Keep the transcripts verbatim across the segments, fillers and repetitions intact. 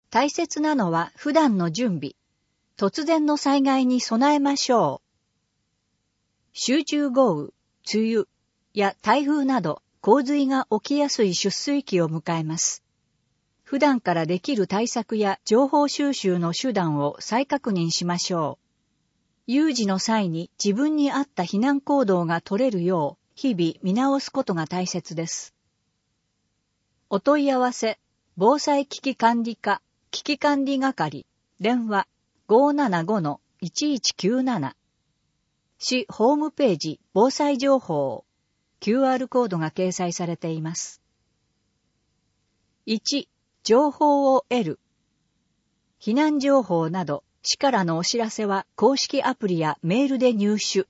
大切なのは普段の準備。突然の災害に備えましょう。集中豪雨、梅雨や台風など洪水が起きやすい出水期を迎えます。普段からできる対策や情報収集の手段を再確認しましょう。有事の際に自分に合った避難行動が取れるよう日々見直すことが大切です。お問い合わせ、防災危機管理課、危機管理係、電話 ごーななごのいちいちきゅうなな。市ホームページ防災情報、キューアール コードが掲載されています。いち、情報を得る。避難情報など、市からのお知らせは公式アプリやメールで入手。伊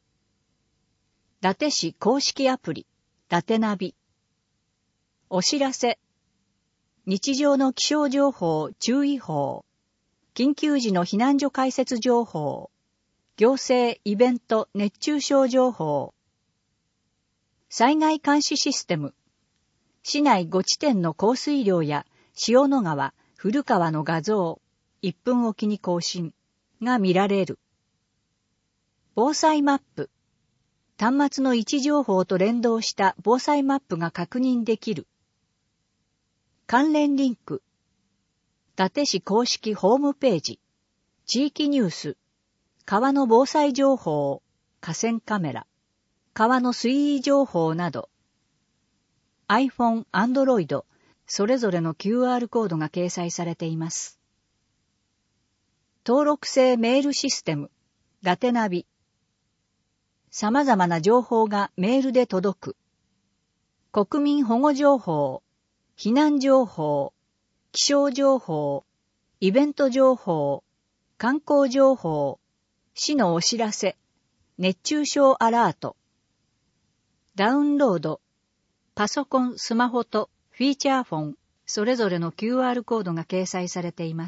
達市公式アプリ、伊達ナビ。お知らせ。日常の気象情報、注意報。緊急時の避難所開設情報。行政、イベント、熱中症情報。災害監視システム。市内ご地点の降水量や塩野川、古川の画像、いっぷんおきに更新が見られる。防災マップ。端末の位置情報と連動した防災マップが確認できる。関連リンク。伊達市公式ホームページ。地域ニュース。川の防災情報、河川カメラ。川の水位情報など。iPhone、Android、それぞれの キューアール コードが掲載されています。登録制メールシステム、伊達ナビ。様々な情報がメールで届く。国民保護情報、避難情報、気象情報、イベント情報、観光情報、市のお知らせ、熱中症アラート。ダウンロード。パソコン、スマホとフィーチャーフォン、それぞれの キューアール コードが掲載されています。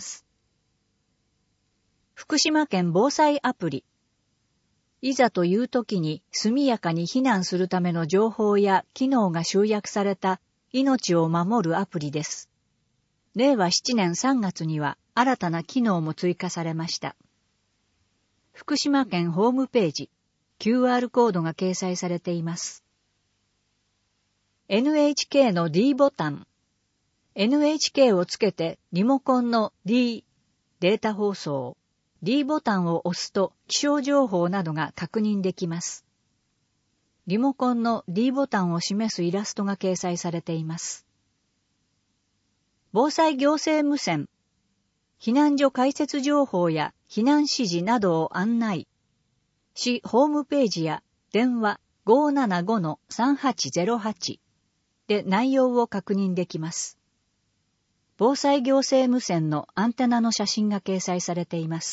福島県防災アプリ。いざという時に速やかに避難するための情報や機能が集約された命を守るアプリです。れいわななねんさんがつには新たな機能も追加されました。福島県ホームページ、キューアール コードが掲載されています。エヌエイチケー の D ボタン。エヌエイチケー をつけてリモコンの D、データ放送、D ボタンを押すと気象情報などが確認できます。リモコンの D ボタンを示すイラストが掲載されています。防災行政無線。避難所開設情報や避難指示などを案内。市ホームページや電話 ごーななごのさんはちゼロはち で内容を確認できます。防災行政無線のアンテナの写真が掲載されています。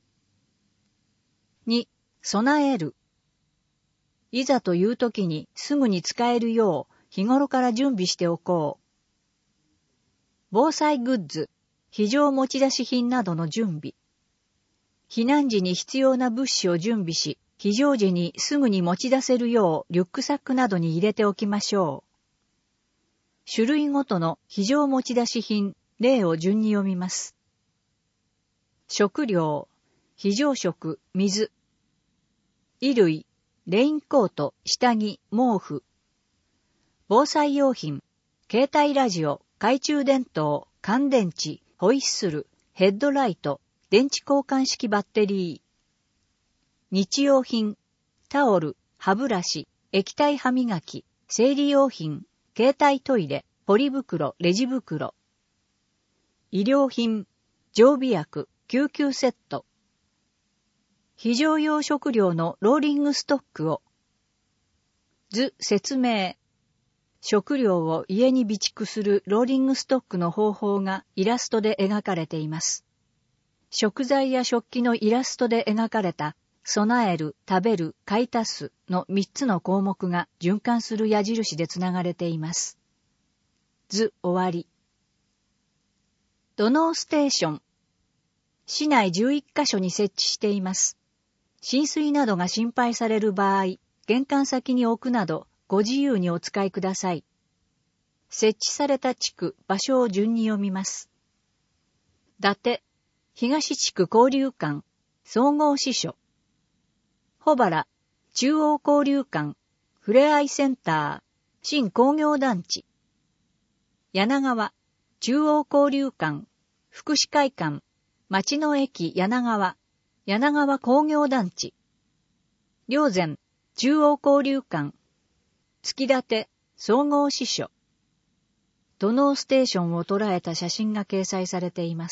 に、備える。いざという時にすぐに使えるよう日頃から準備しておこう。防災グッズ、非常持ち出し品などの準備。避難時に必要な物資を準備し、非常時にすぐに持ち出せるようリュックサックなどに入れておきましょう。種類ごとの非常持ち出し品、例を順に読みます。食料、非常食、水。衣類、レインコート、下着、毛布。防災用品、携帯ラジオ、懐中電灯、乾電池、ホイッスル、ヘッドライト、電池交換式バッテリー。日用品、タオル、歯ブラシ、液体歯磨き、生理用品、携帯トイレ、ポリ袋、レジ袋。医療品、常備薬、救急セット。非常用食料のローリングストックを。図説明。食料を家に備蓄するローリングストックの方法がイラストで描かれています。食材や食器のイラストで描かれた備える、食べる、買い足すのみっつの項目が循環する矢印でつながれています。図終わり。土のうステーション。市内じゅういっかしょに設置しています。浸水などが心配される場合、玄関先に置くなどご自由にお使いください。設置された地区、場所を順に読みます。 伊達、東地区交流館、総合支所。保原、中央交流館、ふれあいセンター、新工業団地。柳川、中央交流館、福祉会館、町の駅柳川、柳川工業団地。霊山、中央交流館、月立、総合支所。土のうステーションを捉えた写真が掲載されています。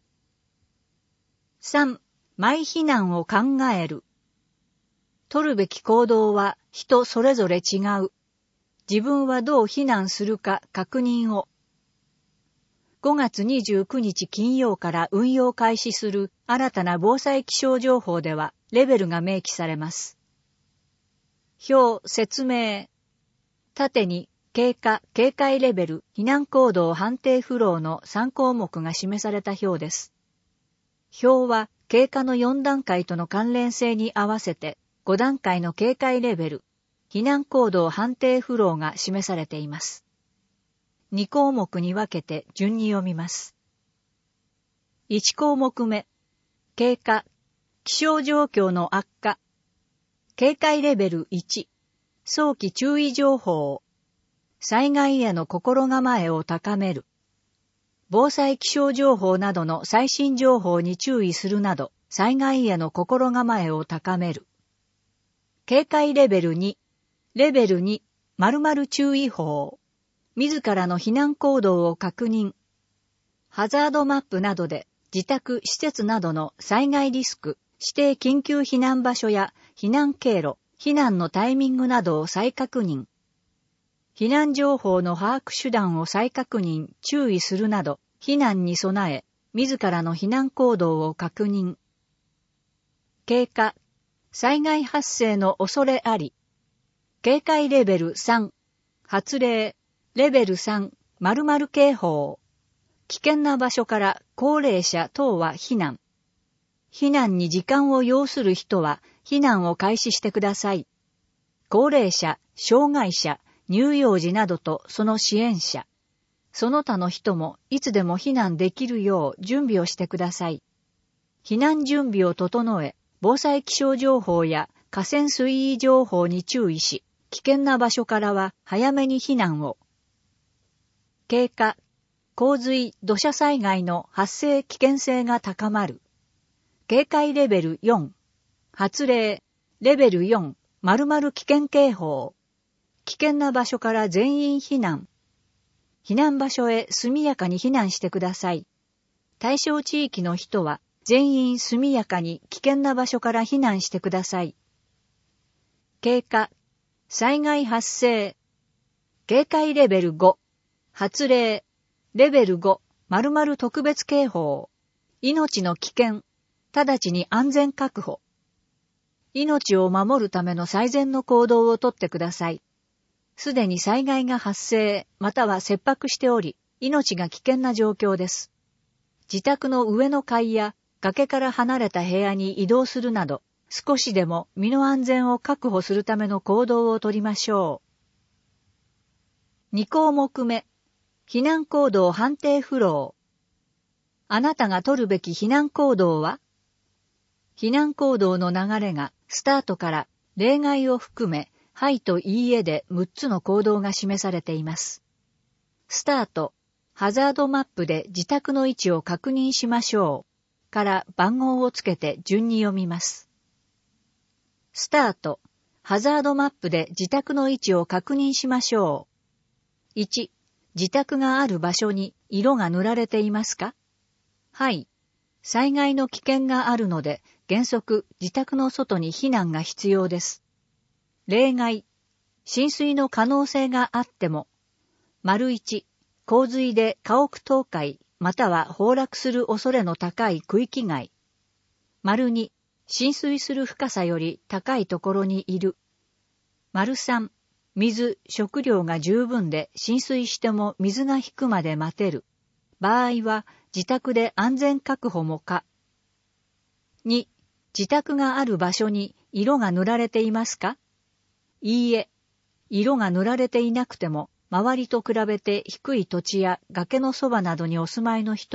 さん. マイ避難を考える。取るべき行動は人それぞれ違う。自分はどう避難するか確認を。ごがつにじゅうくにち金曜から運用開始する新たな防災気象情報ではレベルが明記されます。表説明。縦に経過警戒レベル避難行動判定フローのさんこうもくが示された表です。表は経過のよんだんかいとの関連性に合わせてごだんかいの警戒レベル避難行動判定フローが示されています。にこうもくに分けて順に読みます。いちこうもくめ、経過、気象状況の悪化。警戒レベルいち、早期注意情報。災害への心構えを高める。防災気象情報などの最新情報に注意するなど、災害への心構えを高める。警戒レベルに、レベルに、〇〇注意報。自らの避難行動を確認。ハザードマップなどで自宅、施設などの災害リスク、指定緊急避難場所や避難経路、避難のタイミングなどを再確認。避難情報の把握手段を再確認、注意するなど、避難に備え、自らの避難行動を確認。経過、災害発生の恐れあり。警戒レベルさん、発令、レベルさん、〇〇警報。危険な場所から高齢者等は避難。避難に時間を要する人は避難を開始してください。高齢者、障害者、乳幼児などとその支援者。その他の人もいつでも避難できるよう準備をしてください。避難準備を整え、防災気象情報や河川水位情報に注意し、危険な場所からは早めに避難を。経過、洪水、土砂災害の発生危険性が高まる。警戒レベルよん、発令、レベルよん、〇〇危険警報。危険な場所から全員避難。避難場所へ速やかに避難してください。対象地域の人は全員速やかに危険な場所から避難してください。経過、災害発生。警戒レベルご、発令、レベルご、〇〇特別警報。命の危険、直ちに安全確保。命を守るための最善の行動をとってください。すでに災害が発生、または切迫しており、命が危険な状況です。自宅の上の階や崖から離れた部屋に移動するなど、少しでも身の安全を確保するための行動をとりましょう。にこうもくめ、避難行動判定フロー。あなたが取るべき避難行動は？避難行動の流れがスタートから例外を含め、はいといいえでむっつの行動が示されています。スタート、ハザードマップで自宅の位置を確認しましょう。から番号をつけて順に読みます。スタート、ハザードマップで自宅の位置を確認しましょう。いち、自宅がある場所に色が塗られていますか？はい。災害の危険があるので、原則自宅の外に避難が必要です。例外、浸水の可能性があっても、丸いち、洪水で家屋倒壊または崩落する恐れの高い区域外。丸に、浸水する深さより高いところにいる。丸さん、水、食料が十分で浸水しても水が引くまで待てる。場合は自宅で安全確保も可。に、自宅がある場所に色が塗られていますか？いいえ、色が塗られていなくても、周りと比べて低い土地や崖のそばなどにお住まいの人は、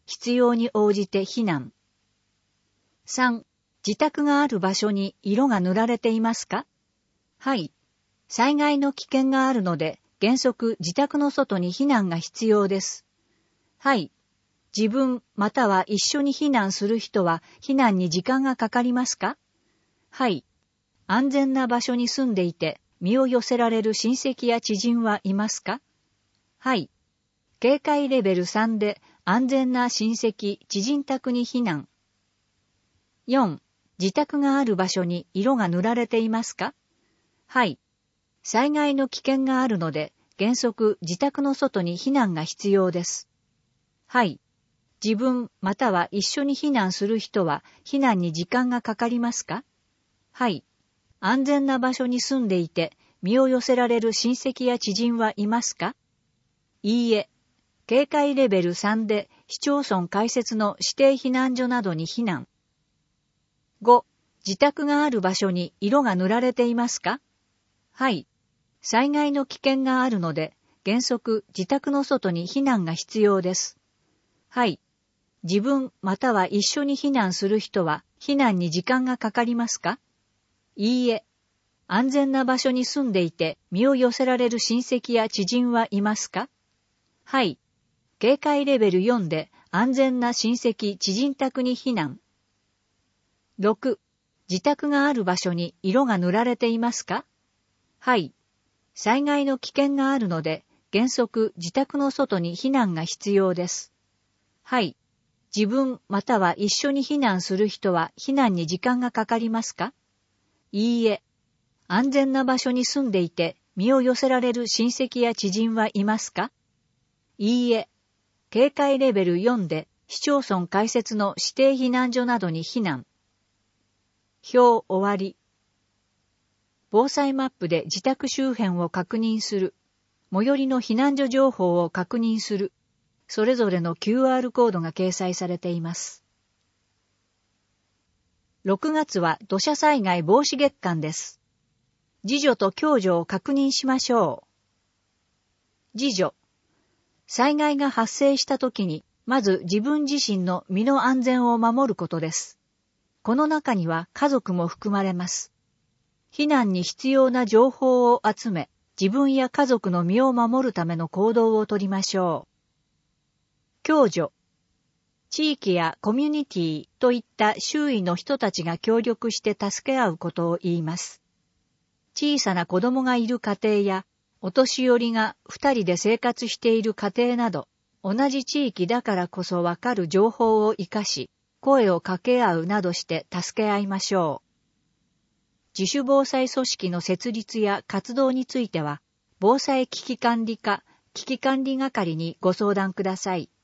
必要に応じて避難。さん、自宅がある場所に色が塗られていますか？はい。災害の危険があるので、原則自宅の外に避難が必要です。はい。自分または一緒に避難する人は避難に時間がかかりますか？はい。安全な場所に住んでいて身を寄せられる親戚や知人はいますか？はい。警戒レベルさんで安全な親戚、知人宅に避難。よん、自宅がある場所に色が塗られていますか？はい。災害の危険があるので原則自宅の外に避難が必要です。はい。自分または一緒に避難する人は避難に時間がかかりますか？はい。安全な場所に住んでいて身を寄せられる親戚や知人はいますか？いいえ。警戒レベルさんで市町村開設の指定避難所などに避難。ご、自宅がある場所に色が塗られていますか？はい。災害の危険があるので原則自宅の外に避難が必要です。はい。自分または一緒に避難する人は避難に時間がかかりますか？いいえ。安全な場所に住んでいて身を寄せられる親戚や知人はいますか？はい。警戒レベルよんで安全な親戚、知人宅に避難。ろく、自宅がある場所に色が塗られていますか？はい。災害の危険があるので原則自宅の外に避難が必要です。はい。自分または一緒に避難する人は避難に時間がかかりますか？いいえ。安全な場所に住んでいて身を寄せられる親戚や知人はいますか？いいえ。警戒レベルよんで市町村開設の指定避難所などに避難。表終わり。防災マップで自宅周辺を確認する。最寄りの避難所情報を確認する。それぞれの キューアール コードが掲載されています。ろくがつは土砂災害防止月間です。自助と共助を確認しましょう。自助。災害が発生したときに、まず自分自身の身の安全を守ることです。この中には家族も含まれます。避難に必要な情報を集め、自分や家族の身を守るための行動をとりましょう。共助。地域やコミュニティといった周囲の人たちが協力して助け合うことを言います。小さな子供がいる家庭や、お年寄りが二人で生活している家庭など、同じ地域だからこそわかる情報を活かし、声を掛け合うなどして助け合いましょう。自主防災組織の設立や活動については、防災危機管理課、危機管理係にご相談ください。